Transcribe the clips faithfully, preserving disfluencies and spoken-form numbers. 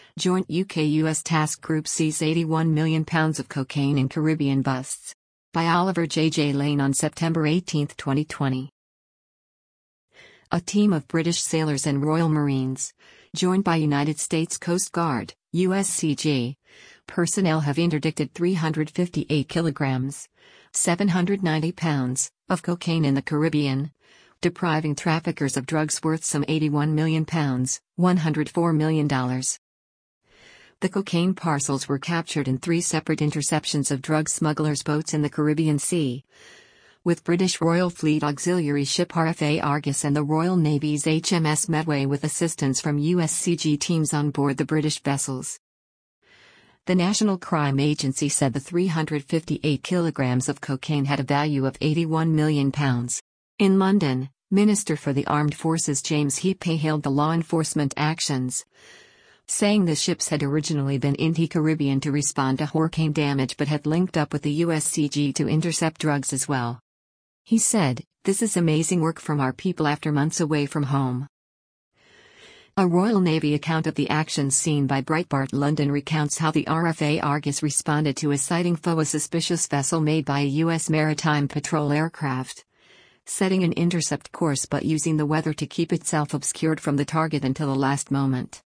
Joint U K U S task group sees eighty-one million pounds of cocaine in Caribbean busts. By Oliver J. J. Lane on September eighteenth, twenty twenty. A team of British sailors and Royal Marines, joined by United States Coast Guard, U S C G, personnel have interdicted three hundred fifty-eight kilograms, seven hundred ninety pounds, of cocaine in the Caribbean, depriving traffickers of drugs worth some eighty-one million pounds, one hundred four million dollars. The cocaine parcels were captured in three separate interceptions of drug smugglers' boats in the Caribbean Sea, with British Royal Fleet Auxiliary Ship R F A Argus and the Royal Navy's H M S Medway with assistance from U S C G teams on board the British vessels. The National Crime Agency said the three hundred fifty-eight kilograms of cocaine had a value of eighty-one million pounds. In London, Minister for the Armed Forces James Heappey hailed the law enforcement actions, saying the ships had originally been in the Caribbean to respond to hurricane damage but had linked up with the U S C G to intercept drugs as well. He said, "This is amazing work from our people after months away from home." A Royal Navy account of the actions seen by Breitbart London recounts how the R F A Argus responded to a sighting of a suspicious vessel made by a U S Maritime Patrol aircraft, setting an intercept course but using the weather to keep itself obscured from the target until the last moment.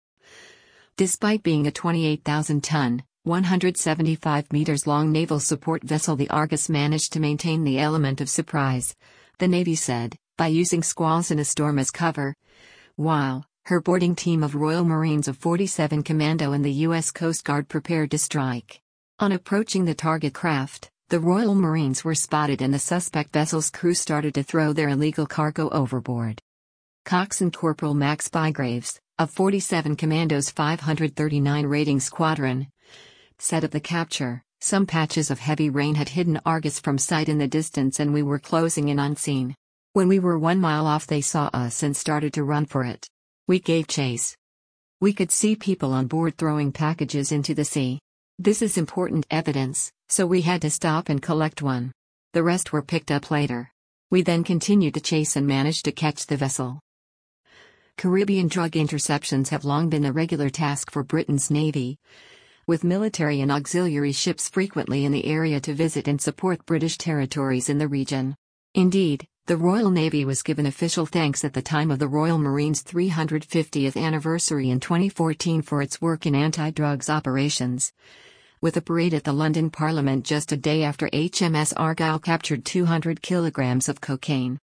Despite being a twenty-eight thousand ton, one hundred seventy-five meters long naval support vessel, the Argus managed to maintain the element of surprise, the Navy said, by using squalls in a storm as cover, while her boarding team of Royal Marines of forty-seven Commando and the U S Coast Guard prepared to strike. On approaching the target craft, the Royal Marines were spotted and the suspect vessel's crew started to throw their illegal cargo overboard. Coxswain Corporal Max Bygraves, of forty-seven Commando's five hundred thirty-nine rating squadron, said of the capture, "Some patches of heavy rain had hidden Argus from sight in the distance and we were closing in unseen. When we were one mile off they saw us and started to run for it. We gave chase. We could see people on board throwing packages into the sea. This is important evidence, so we had to stop and collect one. The rest were picked up later. We then continued to chase and managed to catch the vessel." Caribbean drug interceptions have long been a regular task for Britain's Navy, with military and auxiliary ships frequently in the area to visit and support British territories in the region. Indeed, the Royal Navy was given official thanks at the time of the Royal Marines' three hundred fiftieth anniversary in twenty fourteen for its work in anti-drugs operations, with a parade at the London Parliament just a day after H M S Argyle captured two hundred kilograms of cocaine.